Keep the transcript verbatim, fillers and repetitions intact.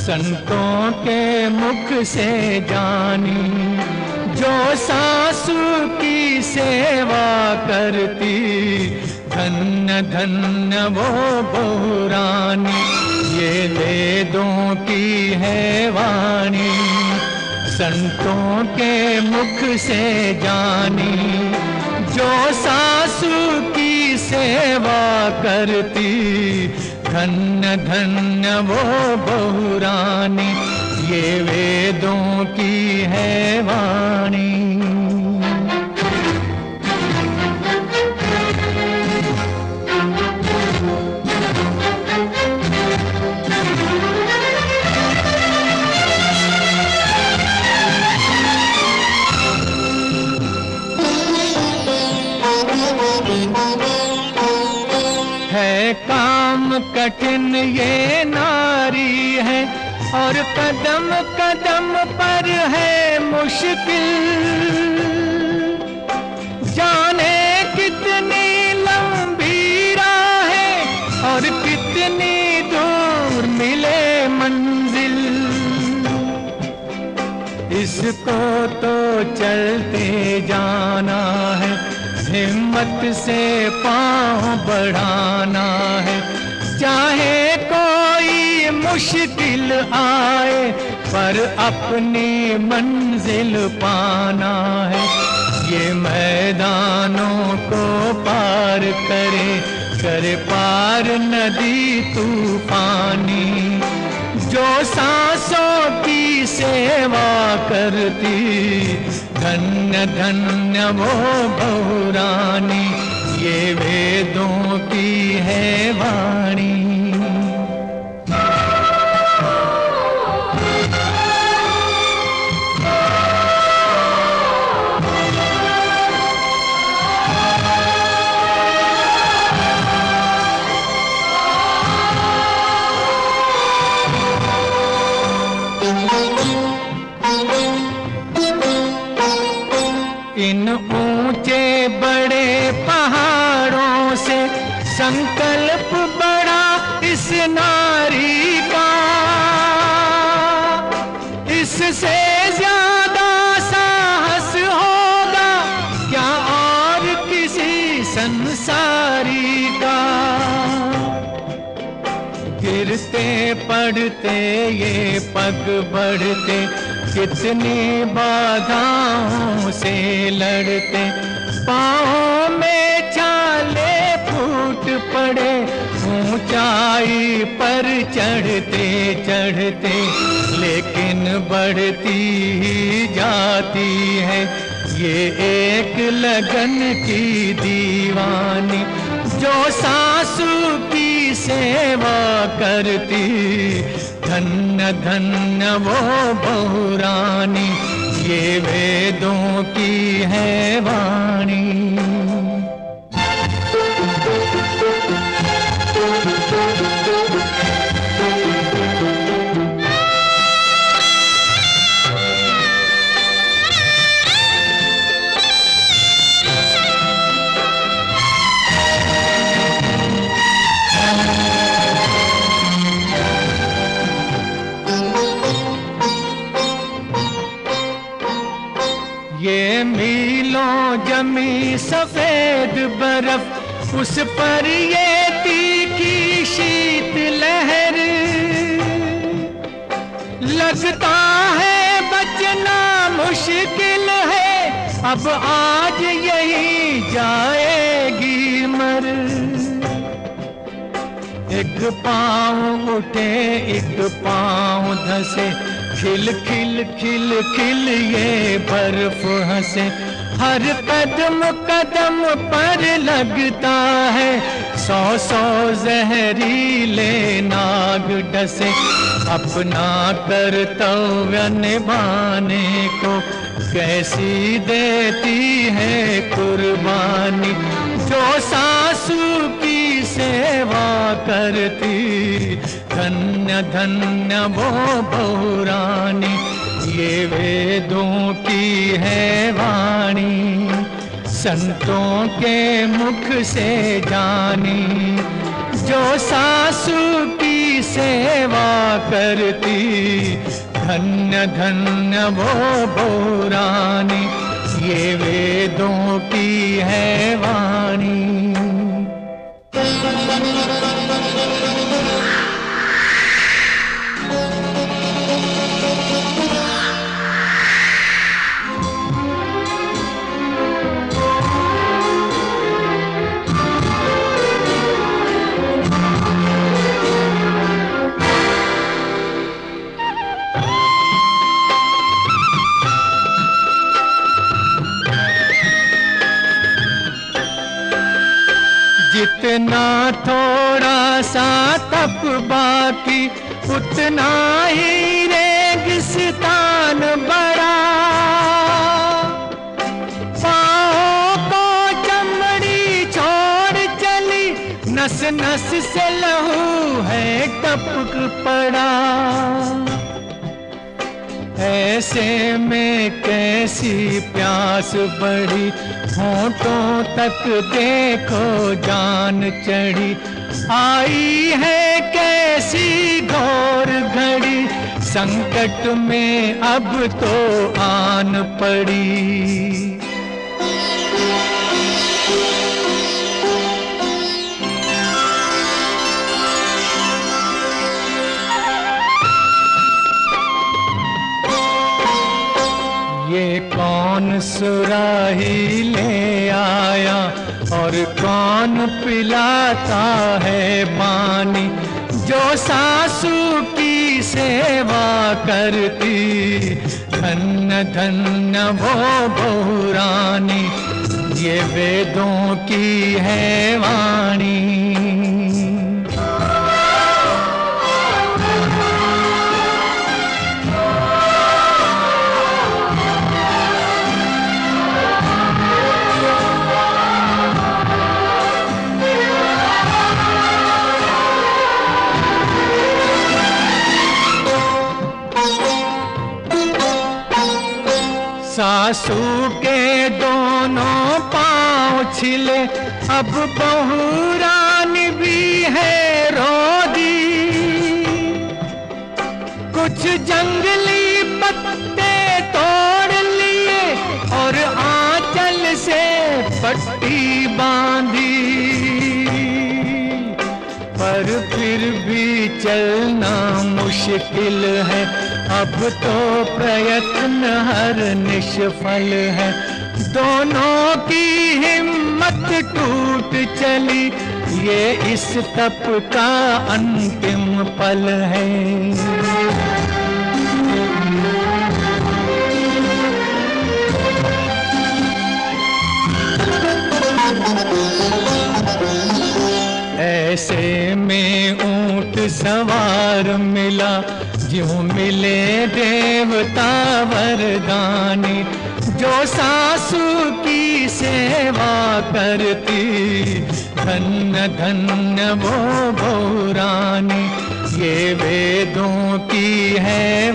संतों के मुख से जानी, जो सासू की सेवा करती, धन्य धन्य वो बहू रानी, ये वेदों की है वाणी। संतों के मुख से जानी, जो सासू की सेवा करती, धन्य धन्य वो बहू रानी, ये वेदों की है वाणी। है काम कठिन ये नारी है, और कदम कदम पर है मुश्किल। जाने कितनी लंबी राहें और कितनी दूर मिले मंजिल, इसको तो चलते जाना है, हिम्मत से पाँव बढ़ाना है। चाहे कोई मुश्किल आए, पर अपनी मंजिल पाना है। ये मैदानों को पार करे, करे पार नदी तूफानी, जो सांसों की सेवा करती, धन्य धन्य वो बहू रानी, ये वेदों की है वाणी। इन ऊंचे बड़े पहाड़ों से संकल्प बड़ा इस नारी का, इससे ज्यादा साहस होगा क्या और किसी संसारी का। गिरते पड़ते ये पग बढ़ते, कितनी बाधाओं से लड़ते, पाँव में छाले फूट पड़े, ऊंचाई पर चढ़ते चढ़ते, लेकिन बढ़ती ही जाती है ये एक लगन की दीवानी, जो सासू की सेवा करती, धन्य धन्य वो बहू रानी, ये वेदों की है वाणी। ये मीलों जमी सफेद बर्फ, उस पर ये तीखी शीत लहर, लगता है बचना मुश्किल है, अब आज यही जाएगी मर। एक पाँव उठे एक पाँव धसे, खिल खिल खिल खिल ये बर्फ हंसे, हर कदम कदम पर लगता है सौ सौ जहरीले नाग डसे। अपना कर्तव्य निभाने को कैसी देती है कुर्बानी, जो सासू की सेवा करती, धन्य धन्य वो बहू रानी, ये वेदों की है वाणी। संतों के मुख से जानी, जो सासू की सेवा करती, धन्य धन्य वो बहुरानी, ये वेदों की है वाणी। जितना थोड़ा सा तप बाकी, उतना ही रेगिस्तान बड़ा। पाँव को चमड़ी छोड़ चली, नस नस से लहू है टपक पड़ा। ऐसे में कैसी प्यास बढ़ी, होठों तक देखो जान चढ़ी। आई है कैसी घोर घड़ी, संकट में अब तो आन पड़ी। ये कौन सुराही ले आया और कौन पिलाता है पानी, जो सासू की सेवा करती, धन्य धन्य वो बहुरानी, ये वेदों की है वाणी। सासू के दोनों पाँव छिले, अब बहुरानी भी है रोदी। कुछ जंगली पत्ते तोड़ लिए और आंचल से पट्टी बांधी, पर फिर भी चलना मुश्किल है, अब तो प्रयत्न हर निष्फल है। दोनों की हिम्मत टूट चली, ये इस तप का अंतिम पल है। ऐसे में ऊंट सवार मिला, ज्यों मिले देवता वरदानी, जो सासू की सेवा करती, धन्य धन्य वो बहुरानी, ये वेदों की है